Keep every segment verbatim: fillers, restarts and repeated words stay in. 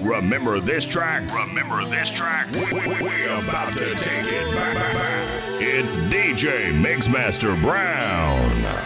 Remember this track? Remember this track? We, we, we're about to take it back. It's D J Mixmaster Brown.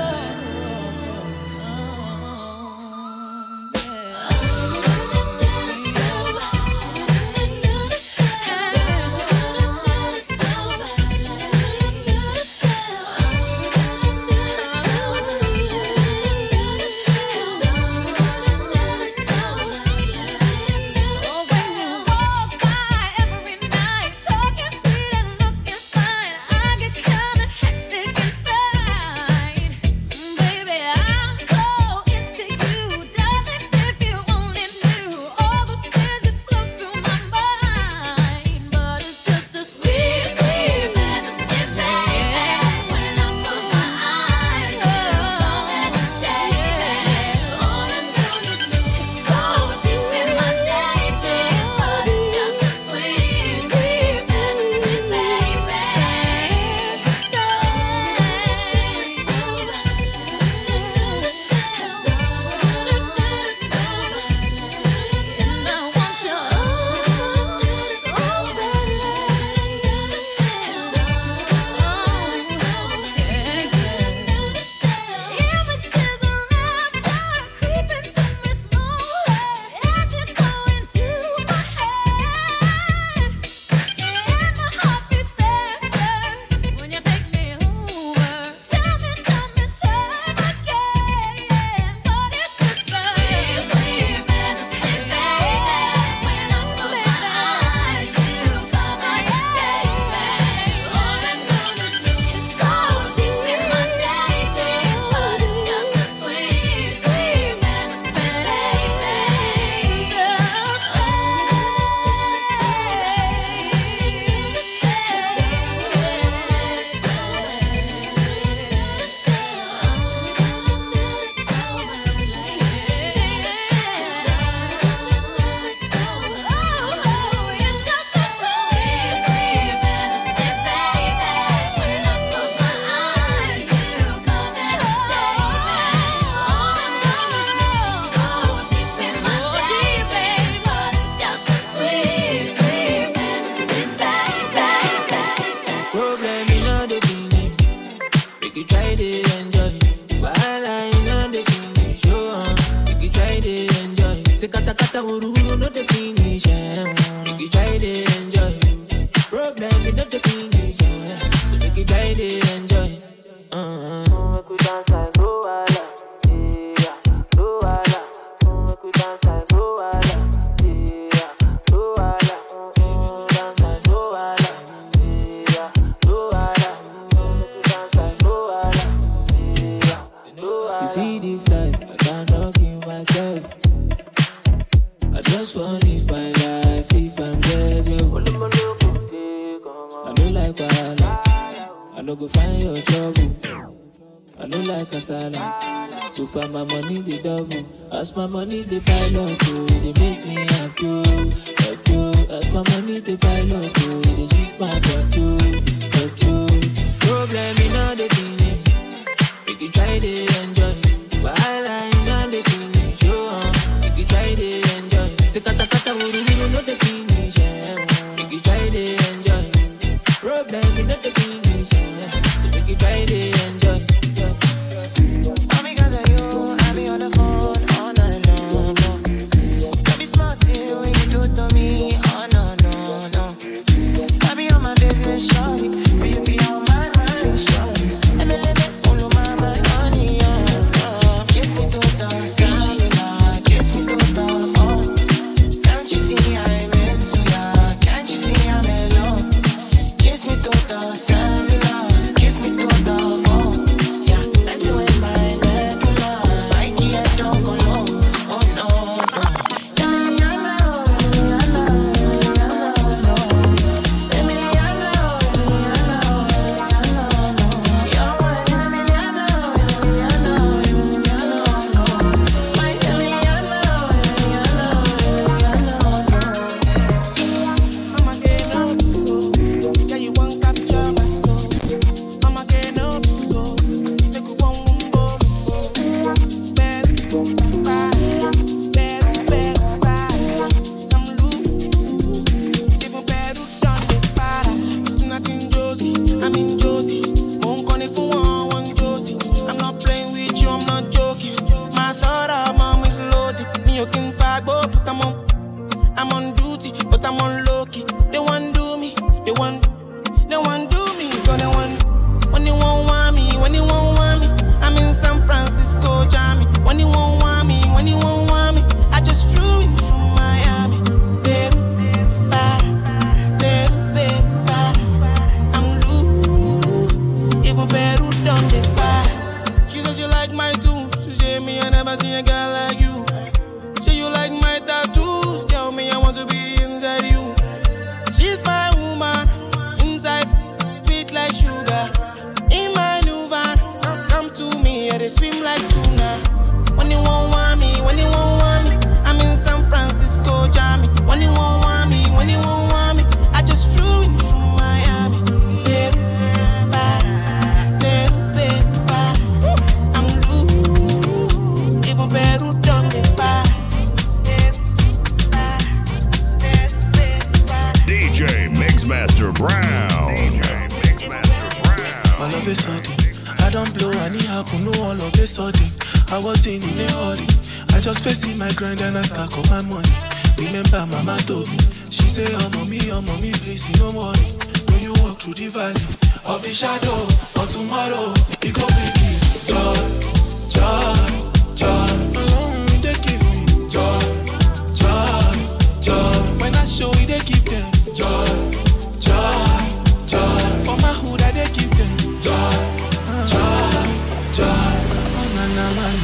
As my money they pile up, oh, they make me happy, happy. As my money they pile up, oh, they sweet my butt, butt. Problem in all the feeling, make you try to enjoy. While I know the finish, oh, make you try to enjoy. Say kata kata uru uru no the finish, make you try to enjoy. Problem in all the finish, so make you try to enjoy. Shawty, but you be on my mind, shawty. say she like my tunes. She say me I never see a girl like you. Say you like my tattoos. Tell me I want to be inside you. She's my woman. Inside, sweet like sugar. In my new van, come to me, yeah, they swim like tuna. When you won't want me, when you won't want me, I'm in San Francisco, Jammy. When you won't want me, when you won't want me, I just flew in from Miami. Peru, bye, Peru, Peru, bye. I'm blue, even Peru don't get by. D J Mixmaster Brown. D J Mixmaster Brown. All of a sudden, I don't blow any happen, no all of a sudden. I wasn't in a hurry. I just facing my grind and I stack up my money. Remember mama told me, she say, oh mommy, oh mommy, please, no worry. When you walk through the valley of the shadow of tomorrow, it go bring me joy, joy, joy. Alone they give me joy, joy, joy. When I show it, they give them joy, joy, joy. For my hood, I they give them joy, joy, joy. Oh na na man.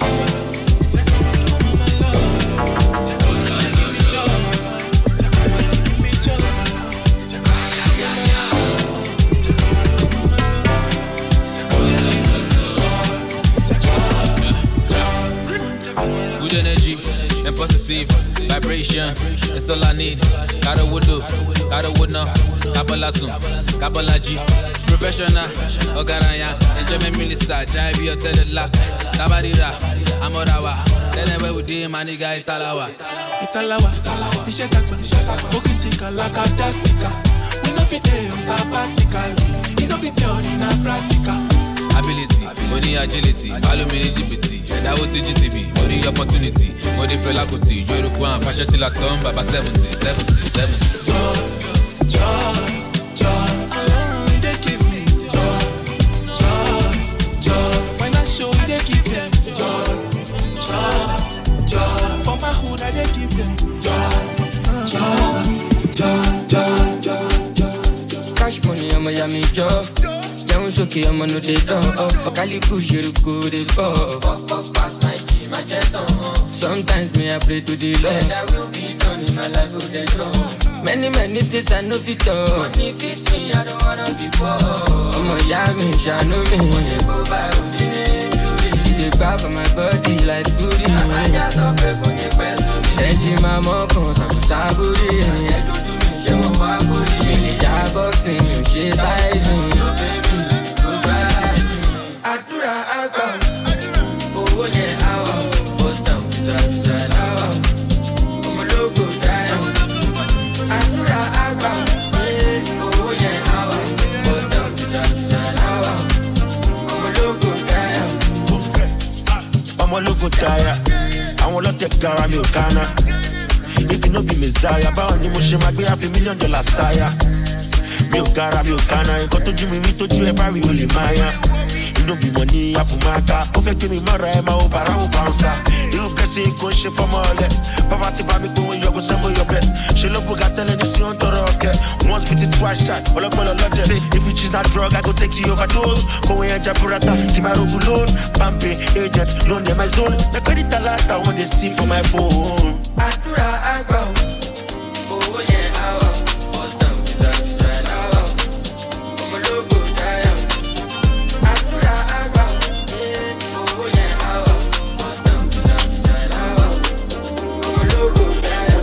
Good energy and positive vibration. It's all I need. Got a wood do, got a wood no. Kabbalah soon, Kabbalah G. Professional, Ogaraya. Enjoyment minister, Jaibi or Telela. Tabarira, Amorawa. Then where we did my nigga Italawa. Italawa, Ishetakwa, Okitika, Lakadastika. We know fit day on sabbatical. We know fit theory na practical. Ability, money agility, alumini G B T. That was C G T V, money opportunity. Money for lakuti, Yorukwan, fashion still at home, Baba seventy, seventy, seventy. Joy, joy, joy. Alone they give me joy, joy, joy. When I show you, they give them joy, joy, joy. For my hood, I they give them joy, joy, joy, joy, joy. Cash money, I'm a yummy job. Young's okay, I'm a no day done. Oh, Kali Kushir go the ball. Past ninety, my jet on. Sometimes me I pray to the Lord. And I will be done in my life with the Lord. Many, many things I know fit on. Money fits me, I don't wanna be poor. I'm a yummy, shall know me. When you go by, they grab for my body like booty. I just up a funny person. Send my mom, some saburi. She won't walk with me. Jab boxing, she diving. Adura agba, oh yeah, awa, bust down, zan zan awa, I'm a logo down. Adura agba, oh yeah, awa, bust down, zan zan awa, I'm a logo down. I'm a logo down. I wanna take care of me, Kana. If you know be Messiah, bound you must be half a million dollar sire. Mi ò gara, mi ò kana, nǹkan tó jú mi rí tó jú ẹ bá rí o lè máa yá. Inú bí mo ní àfùmáká, ó fẹ́ kí mi mọ́ra ẹ máa ó bàrá ó bouncer. Irú blessing kò ń ṣe fọ́mọ ọ̀lẹ, bàbá ti bá mi pé wọ́n yọkùn sẹ́mo yọbẹ̀. Ṣé ló bùgà tẹ́lẹ̀ ní sí ó ń tọrọ ọ̀kẹ́? Once beat it twice shot, ọlọ́gbọ́n lọ́dẹ̀. Say if you choose that drug, I go take you overdose. Kòwé ẹja burata, kí máa rogun loan. Pampe, agent, loan dem my zone. The credit alert, I want to see for my phone. Adura agba, oh yeah, awa, bust down, zan zan awa, I'm a logo down. Adura agba, oh yeah, awa, bust down, zan zan awa, I'm a logo down.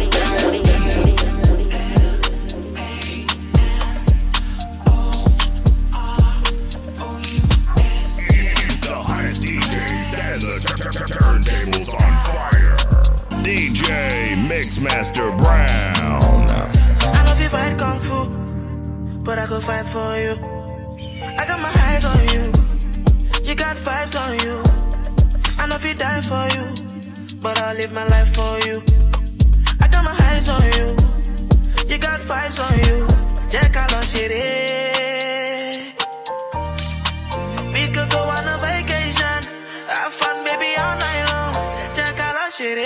He's the hottest D J, and the turntables on fire. D J Mixmaster Brown. I love you fight kung fu, but I go fight for you. I got my eyes on you, you got vibes on you. I know if you die for you, but I'll live my life for you. I got my eyes on you, you got vibes on you. Check out our shit. We could go on a vacation, have fun baby all night long. Check out our shit.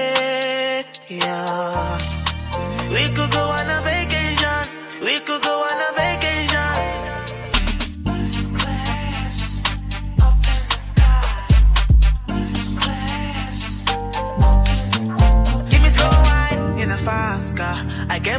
Yeah. We could go on a vacation. We could go on a vacation. First class, up in the sky.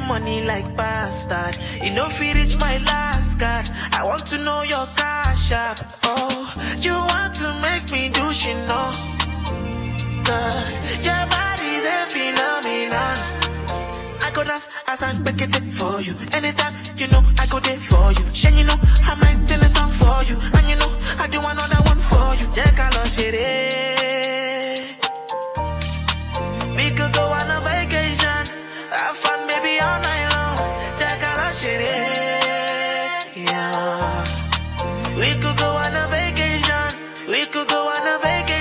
get money like bastard. You know if you reach my last card, I want to know your cash app. Oh, you want to make me do shit, no? Cause your body's a phenomenon. I go dance as I make it for you. Anytime, you know, I go there for you. Shane, you know, I might tell a song for you. And you know, I do another one for you. Take a look, shit. We could go on a vacation, have fun, baby, all night long. Take a look, shit. Yeah. We could go on a vacation. We could go on a vacation.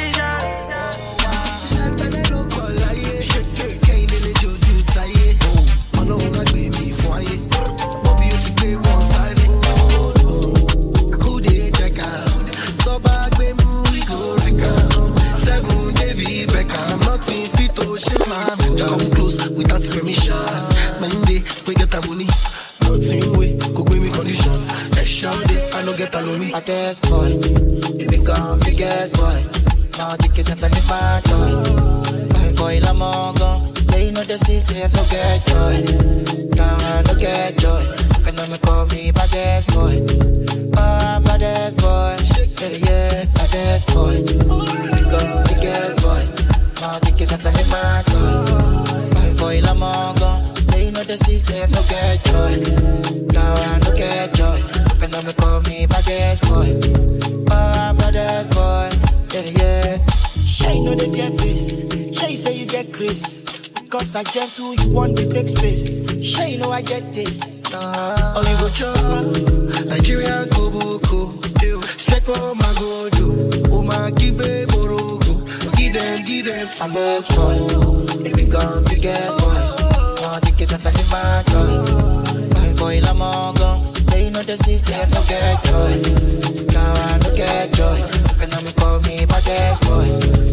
Come close without permission. Monday, we get a money. Nothing way, could be me condition. A shout it, I don't get a me. A gas boy, you become big gas boy. Now you get up and the bad boy. My boy, la mongo. Yeah, you know the system, no get joy. Now no get joy. Can you call me bad ass boy? Oh, bad ass boy. Yeah, yeah, bad ass boy. You become big gas boy. Now you get up and the bad boy. My boy, la mongo. Yeah, you know the system, no get joy. Now I no get joy. Can you call me bad ass boy? Oh, bad ass boy. Yeah, yeah. Shay know the fear face. Shay say you get Chris. Cause I gentle, you want the big space. Shay know I get this. Uh, Only go chop. Nigeria go boko. Strike for my gojo. Oh my kibe boroko. Give them, give them. I'm best boy. If we gone big ass boy. Now you get up and the bad boy. My boy la mongo. Yeah, you know the system, no get joy. Now I no get joy. Can you call me bad ass boy?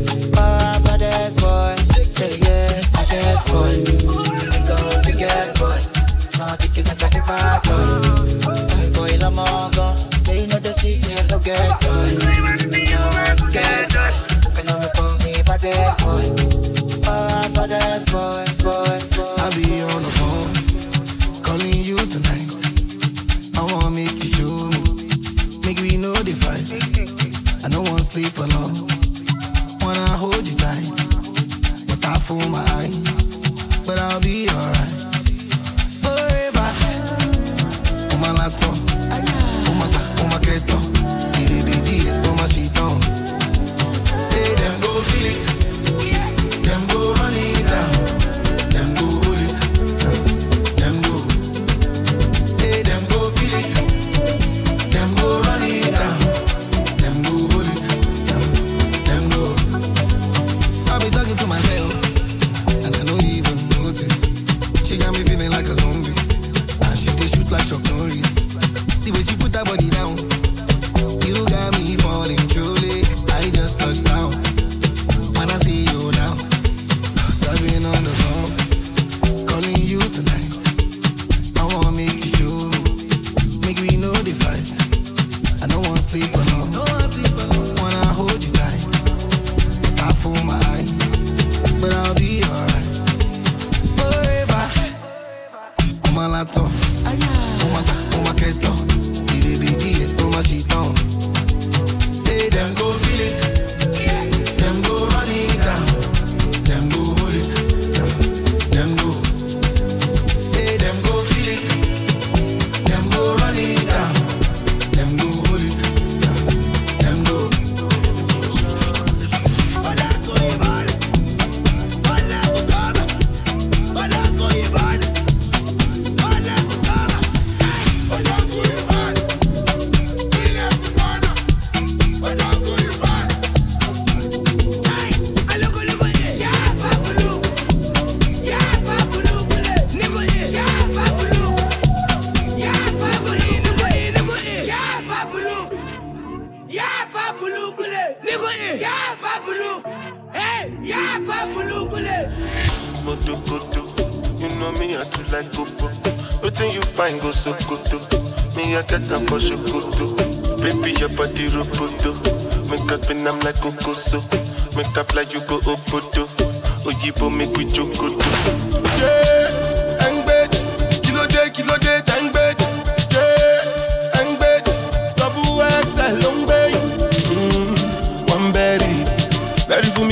Oh, bad ass boy. Yeah, yeah, bad ass boy. We go big ass boy. Now you get up and the bad boy. My boy la mongo. Yeah, you know the system, no get joy. Now I no get joy. Can you call me bad ass boy? Oh, bad ass boy, boy, boy. I'll be on the phone, calling you tonight. I wanna make you show me, make we know the fight. I don't wanna sleep alone, wanna hold you tight, but I fool my eyes, but I'll be alright. Forever, oh my laptop, oh my god, oh my keto, did it, did it, oh my shit on. Say them go feel it, them go run it down, them go hold it, them go. Say them go feel it, them go run it down, them go hold it, them go. I be talking to myself, and I don't even notice. She got me feeling like a zombie, and she dey shoot like Chuck Norris. The way she put her body down, you got me falling truly. I just touched down, when I see you now. I've been on the phone, calling you tonight. I wanna make you show me, make we know the fight. I don't wanna sleep alone, wanna hold you tight. I fool my eyes, but I'll be alright. Forever, on my laptop, oh my god, oh my keto, did it, did it, oh my shit on. Say them go feel it, them go run it down, them go hold it, them go. Say them go feel it, them go run it down, them go hold it, them go. You know me, I do like go-go. Everything you find go so good too. Me, I get them for sure good too. Baby, your body roboto. Make up and I'm like Coco so. Make up like you go Obodo. Oyibo make we joke good too. Yeah, and bitch.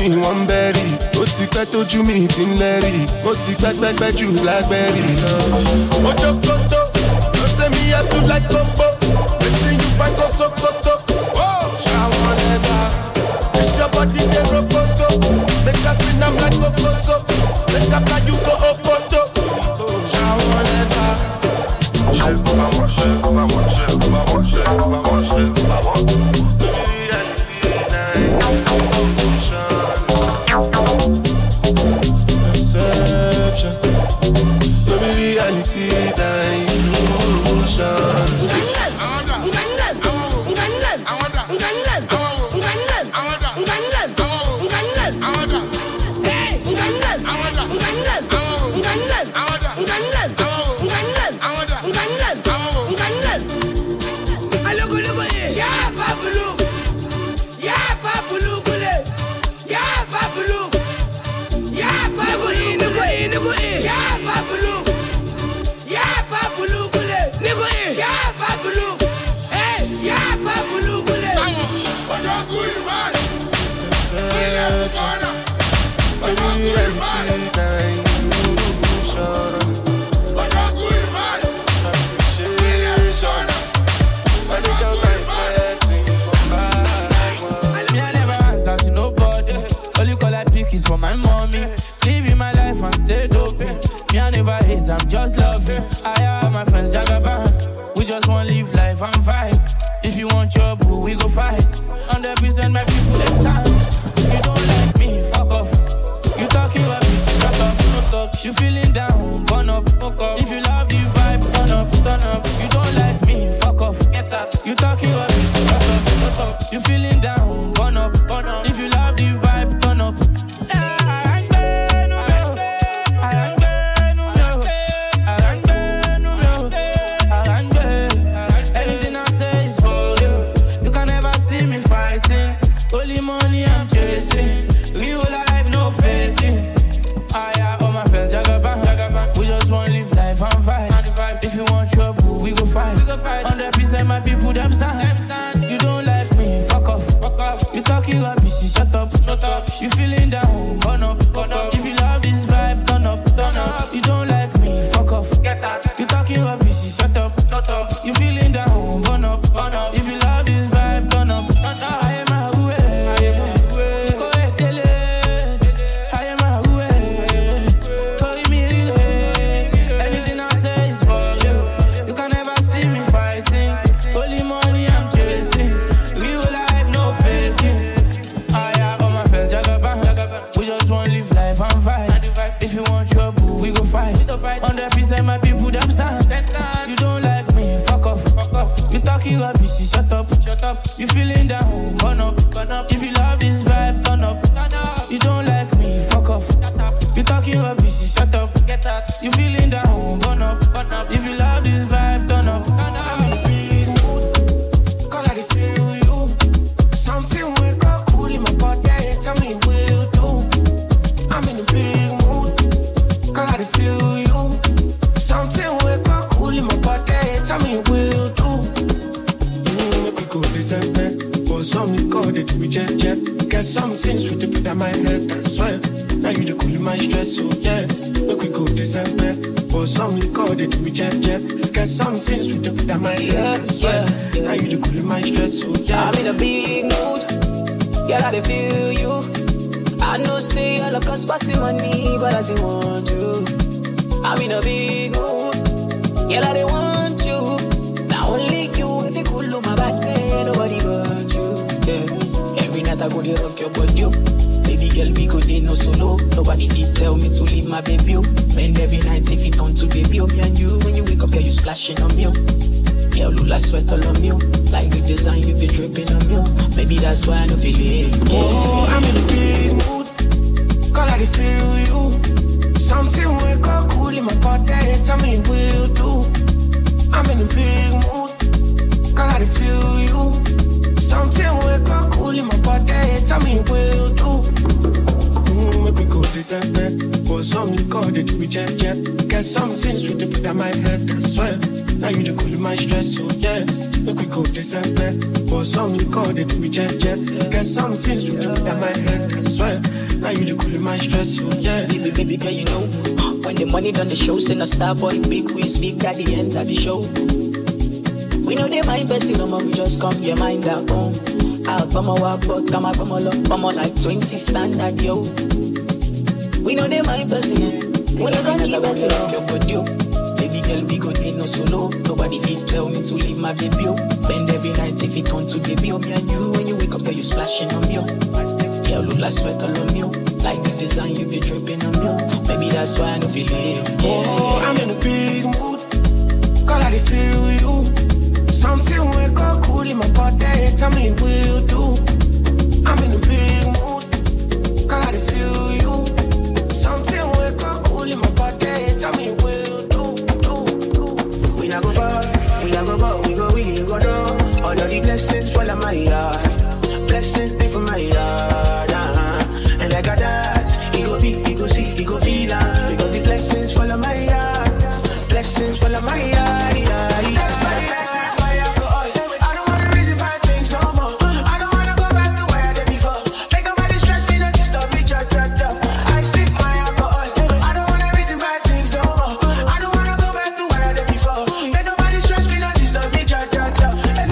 mi wọ́n bẹ́rì. Ó ti pẹ́ tójú mi ti ń lẹ́rì. Ó ti pẹ́ pẹ́pẹ́ jù lágbẹ́rì lọ. Ojo koto, no say me I do like Coco. Wetin you find go Sokoto? Ṣàwọn lẹ́gbà, it's your body dey rokoto. Make us spin am like Kokoso. Make up like you go Opoto. Ṣàwọn lẹ́gbà. Ṣé bàbá wọ́n ṣe bàbá wọ́n ṣe bàbá wọ́n ṣe bàbá wọ́n ṣe bàbá wọ́n. For my mommy, living my life and stay doping. Me I never hate, I'm just loving. I have my friends Jagaban. We just want live life and fight. If you want your boo, we go fight. one hundred percent my people them time. You don't like me, fuck off. You talking about me, shut up, shut up. You feeling down, burn up, fuck up. If you love the vibe, turn up, turn up. You don't like me, fuck off, get up. You talking about me, shut up, shut up. You feeling down, burn up, burn up. If you love the vibe, turn up. My people them stand. You don't like me, fuck off, fuck off. You talking rubbish, shut up, shut up. You feeling down, burn up, burn up. If you love this vibe, turn up, turn up. You don't like me, fuck off, get out. You talking rubbish, shut up, shut up. You feeling down, burn up, burn up. If you love this vibe, turn up, turn up. I am a way, go ahead, dele. I am a way, call me relay. Anything I say is for you. You can never see me fighting. Only money I'm chasing. Real life, no faking. I have all my friends, Jagaban. We just want live life and fight. If you want your boo, we go fight. one hundred percent my people, them stand. You don't like me, fuck off. You talking rubbish, shut up. You feeling down, burn up. If you love this vibe, turn up. You don't like me, fuck off. You talking rubbish, shut up. You feeling down, burn up. If you love this vibe, turn up. Get some things with the put on my head, I swear. Now you the cool in my stress, so yeah. Make we go December. For some you call it we jet jet. Get some things with the put on my head, I swear. Now you the cool in my stress, so yeah. I'm in a big mood. Yeah, I feel you. I know say I love cause passing money, but I still want you. I'm in a big mood. Yeah, I want you. Not only you, if you cool on my back, nobody but you. Yeah. Every night I go to rock your body, baby girl, we go there no solo. Nobody did tell me to leave my baby. And every night if it on to baby, me and you. When you wake up, girl, you splashing on me. Girl, Lula sweat all on me. Like the design, you be dripping on me. Maybe that's why I don't feel it. Yeah. Oh, I'm in a big mood. Cause I feel you. Something wake up cool in my body. Tell me will do. I'm in a big mood. Cause I feel you. Something wake up cool in my body. Tell me will do. Mm, make we go December. For some you call it we jet jet. Get some things with the put on my head, I swear. Now you the cool my stress, so yeah. Make we go December. For some you call they do me jet jet. Get some things with them in my head, I swear. Now you the cool my stress, so yeah. Baby, baby, girl, you know. When the money done the show, send a star boy, big we speak at the end of the show. We know they mind person, no more, we just come your mind at home. Out by my walk, but come up, come on, come on like twenty standard, yo. We know they mind person, we know they keep us around your body. Baby girl, we go do no solo. Nobody fit tell me to leave my baby. Bend every night if it turn to baby. Me and you, when you wake up, girl, you splashing on me. Yeah, look like sweat all on me. Like the design, you be dripping on me. Baby, that's why I don't feel it. Yeah, oh, I'm in a big mood. Cause I feel you. Something wake up cool in my body. Tell me what you do. I'm in a big mood. Cause I feel you. Something wake up cool in my body. Tell me what you do. do, do. We not go far. We not go far. We go, we go down. All of the blessings fall on my yard. Blessings stay for my yard. Uh-huh. And like I that, he go big, he go see, he go feel uh, because the blessings fall on my yard. Blessings fall on my yard. Yeah, yeah. That's why that's why I go all. I don't wanna reason bad things no more. I don't wanna go back to where I did before. Make nobody stress me, no disturb me, chop, chop, chop. I sip my alcohol. I don't wanna reason bad things no more. I don't wanna go back to where I did before. Make nobody stress me, no disturb me, chop, chop, chop.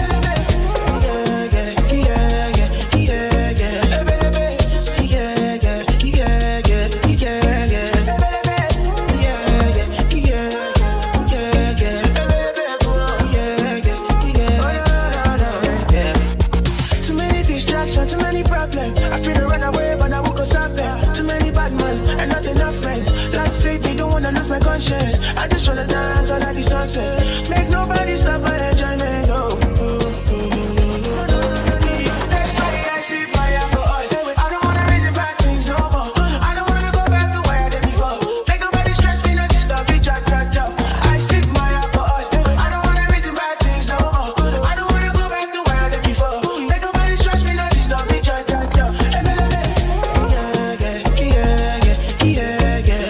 I just wanna dance under the sunset. Make nobody stop my enjoyment. Oh, oh, oh, oh. That's why I sip my alcohol. I don't wanna reason bad things no more. I don't wanna go back to where I did before. Make nobody stress me, no disturb me, chop, chop, chop. I sip my alcohol. I don't wanna reason bad things no more. I don't wanna go back to where I did before. Make nobody stress me, no disturb me, chop, chop, chop. Yeah, yeah, yeah, yeah, yeah, yeah.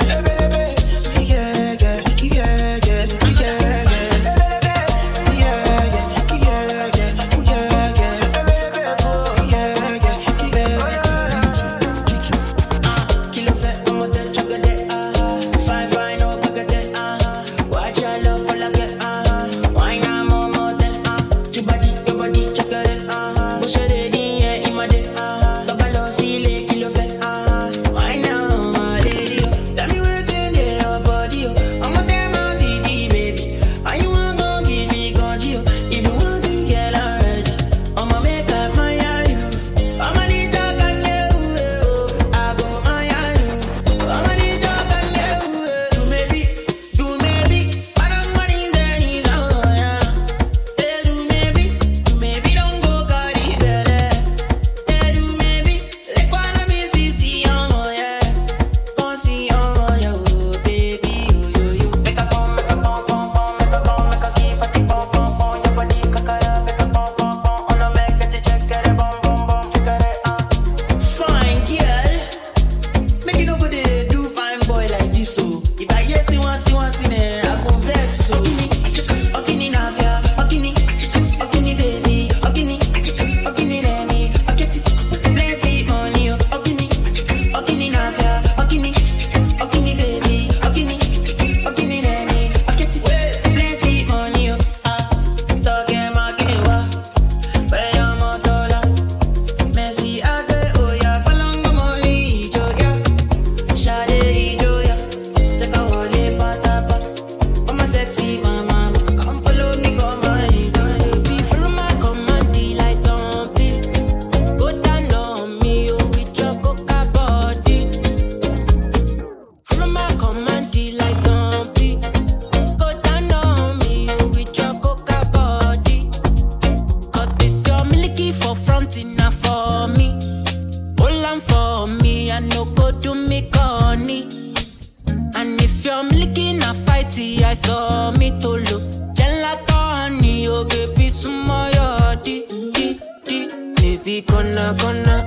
Gonna, gonna,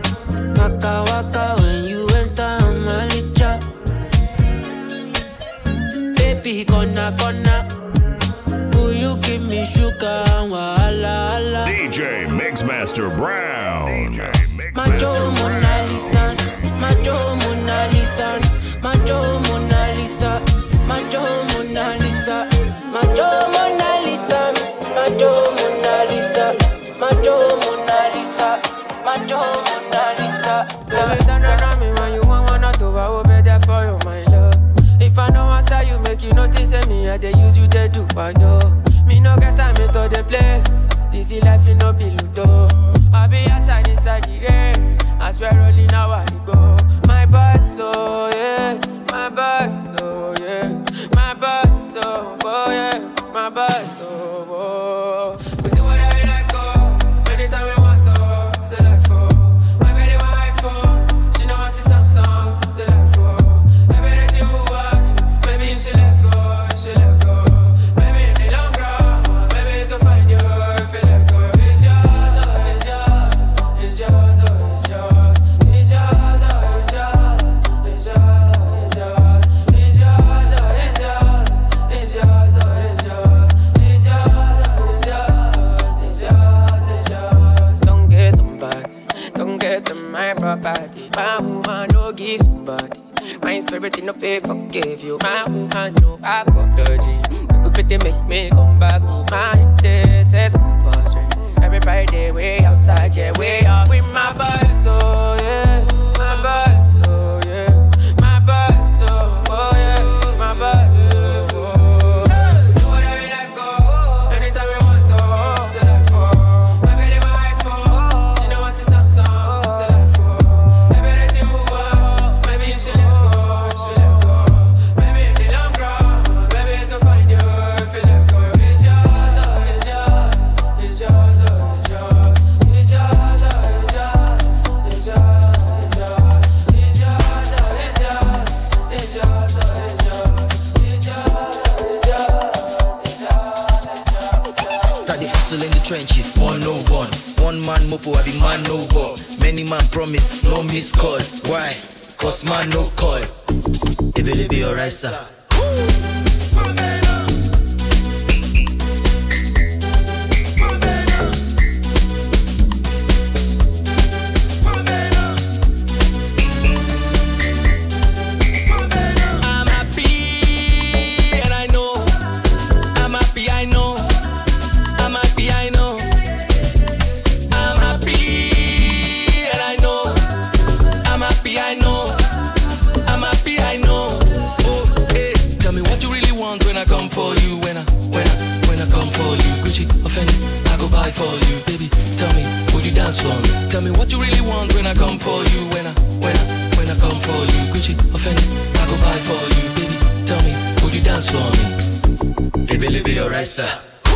waka waka when you enter my licha. Baby, gonna, gonna, Macho Mona Lisa, Macho Mona Lisa, Macho Mona Lisa, Macho Mona Lisa, Macho Mona Lisa, Macho Mona Lisa, Macho Mona Lisa, Macho Mona Lisa. So you turn around me when you want one or two, I will be there for you, my love. If I know answer you, make you notice me, I they use you, they do, I know. Me no get time, me to the play. This is life, you no be ludo. I be outside inside the rain. I swear rolling now I go. My boss, so yeah. My boss, so yeah. My boss, so oh yeah. My boss, so oh. We do whatever we like, go. Anytime we want to. It's a life for. My belly want iPhone. She know want to Samsung. It's a life for. Everything you want, maybe you should let go. You should let go. Maybe in the long run, maybe to find you. It's yours, oh, it's yours. It's yours, oh, it's yours. It's yours, oh, it's yours. It's yours, oh, it's yours. It's yours, oh, it's yours. It's yours, oh, it's yours. It's yours, it's yours. Don't get somebody, don't get to my property. My woman no give somebody. My spirit in no faith forgive you. My woman no apology. You could fit it, make me come back. My this is compulsory. Every Friday, way outside, yeah, way out with my boss, oh yeah, my boss, oh yeah, my boss, oh, oh yeah, my boss, oh, oh. We do whatever we like, go, anytime we want to, it's a life for. My belly my iPhone, she know want to Samsung, it's a life for. Everything you want, maybe you should let go, you should let go. Maybe in the long run, maybe to find you, if you let go. It's yours, oh, it's yours, it's yours, oh. In the trenches, one no one. One man mopo, I be man no ball. Many man promise, no miss call. Why? Cause man no call. It will be alright, sir. For you, baby, tell me, would you dance for me? Tell me what you really want when I come for you. When I, when I, when I come for you, Gucci, offended, I go buy for you, baby. Tell me, would you dance for me? Baby, it'll be alright, sir.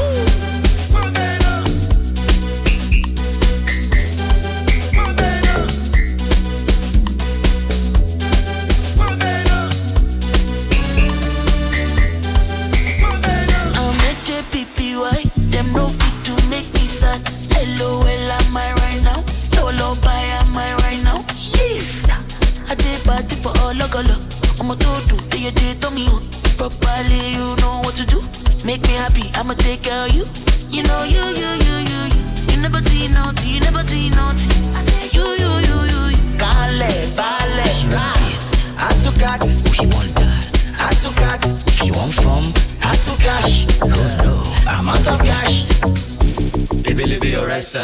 I'm at J P P Y, them no fit to make me sad. Hello, well, am I right now? Lolo, bye, am I right now? Yes! I did party for all logolo. I'm a do-do, do you did to me? Properly, you know what to do. Make me happy, I'ma take care of you. You know, you, you, you, you, you. You never see nothing, you never see nothing. I say, you, you, you, you, you. Kale, bale, rice. I took that, she want that. I took that, she want from. I took cash, oh no, I'm out of cash. Baby, it'll be alright, sir.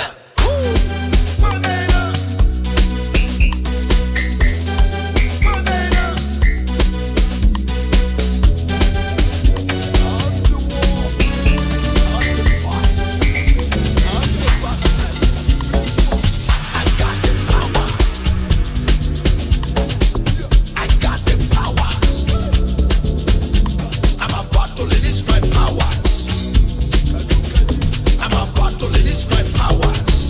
Powers.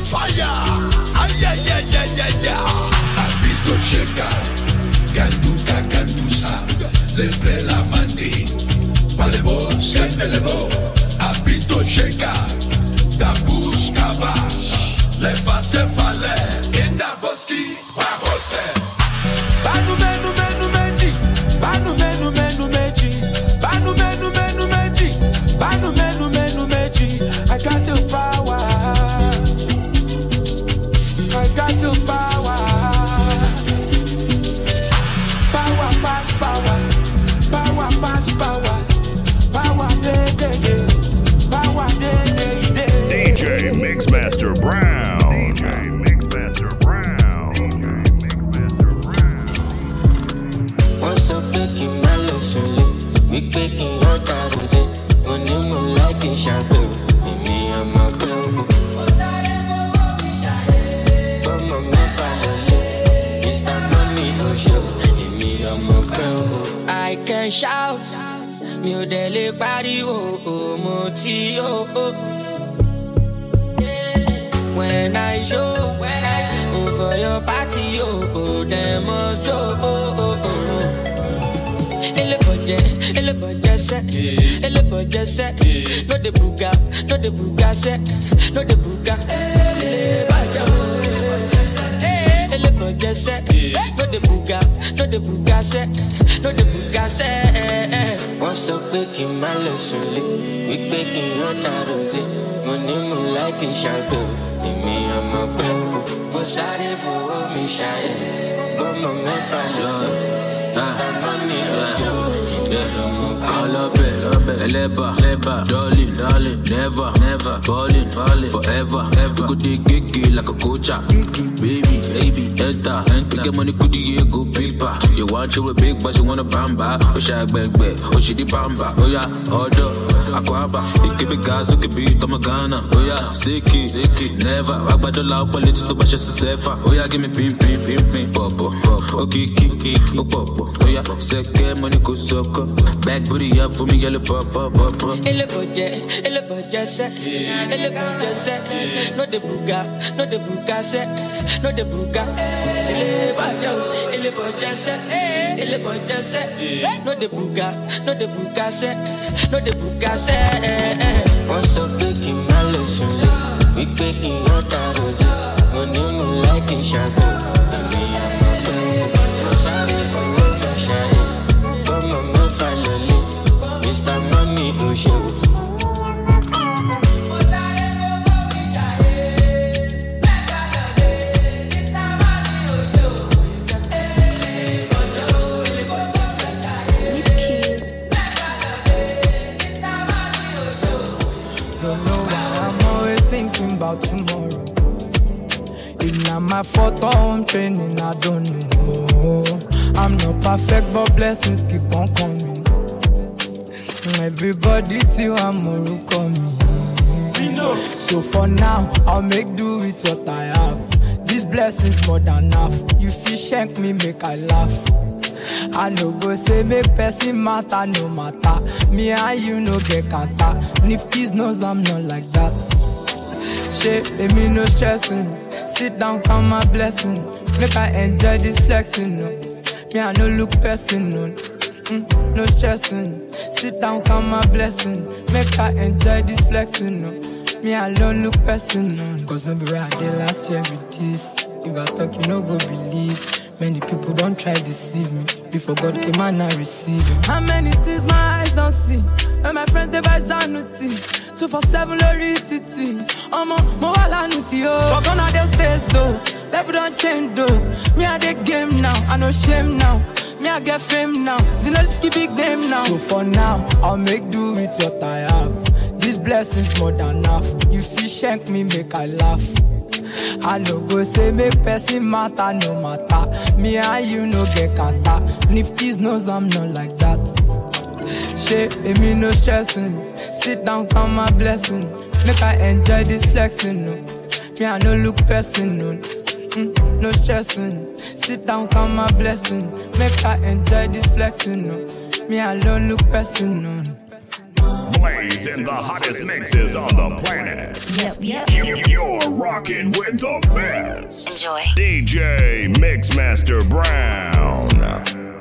fire. Ay, ay, ay, ay, ay, ay. Abito checa, canduca, candusa. Lebre la mandi, palebo, senelebo. Abito checa, da buscaba. Le face fale, in da boski, babose. Banu menu menu meji, banu menu menu meji, banu menu menu meji, banu menu menu meji. I got the power, I got the power, power pass power, power pass power, power day day day, power day day day. D J Mixmaster Brown. D J Mixmaster Brown. Once I'm picking my lesson, we picking your titles. When you move like a shadow, me and my girl. But my man finally, Mister Money no show. Me and my girl. I can shout, me o dele body oh mo ti oh. When I show, when I show for your party oh, them must show oh. Elle est budget, elle est budget set, elle est budget set. No de buga, no de buga set, no de buga. Elle est budget set, no de buga, no de buga set, no de buga set. Once I'm picking my lesson, we picking on that rosy. Money moon like a shadow, me and my girl. Mo sorry for me shy, but my man follow. All up it, Eleba, darling, darling, never, never, ballin', ballin', forever, ever. Go dig gigi like a coacha, baby, baby, enter, enter. Get money, good yeah, go big pa. You want you a big, but you want a bamba. Oh shag bang bang, oh she di bamba. Oh yeah, order, aquaba. It could be gas, it could be Tomagana. Oh yeah, sicky, sicky, never. I got the loud politics to bash us safer. Oh yeah, give me pim, pim, pim, pim, popo, popo. Oh kiki, kiki, oh popo. Oh yeah, second money go sucker. Back booty up for me, yellow pop, pop, pop, pop. Elle est budget, elle est budget set, elle est budget set. No de buga, no de buga set, no de buga. Elle est budget, elle est budget set, elle est budget set. No de buga, no de buga set, no de buga set. Once I'm picking my lesson, we picking your titles. Money moon like a shadow, me and my girl. I'm sorry for what's a shine, but my man finally, Mister Money no show. About tomorrow. If not my fault or I'm training, I don't know. I'm not perfect, but blessings keep on coming. Everybody till I'm more coming. So for now, I'll make do with what I have. This blessings more than enough. You feel shank me, make I laugh. I no go say make person matter, no matter. Me and you no get kata. Nifties knows I'm not like that. Shit, it me no stressing. Sit down, count my blessing. Make I enjoy this flexing, no. Me I no look person, no. Mm, no stressing. Sit down, count my blessing. Make I enjoy this flexing, no. Me I don't look person, no. Cause no be where I did last year with this. If I talk, you no go believe. Many people don't try to deceive me. Before God came and I receive it. How many things my eyes don't see? And my friends they buy Zanuti. Two for seven lorry titi. Omo, mo wala nuti yo. But gonna them stays though. Level don't change though. Me a the game now, I no shame now. Me I get fame now. Zinelski big name now. So for now, I'll make do with what I have. This blessings more than enough. You feel shank me, make I laugh. I no go say make person matter, no matter. Me and you no get kata. Nifties knows I'm not like that. Shit, it me no stressing. Sit down, count my blessing. Make I enjoy this flexing, no. Me I no look person, no. Mm, no stressing. Sit down, count my blessing. Make I enjoy this flexing, no. Me I don't look person, no. plays in the hottest mixes on the planet. Yep, yep. You- You're rocking with the best. Enjoy. D J Mixmaster Brown.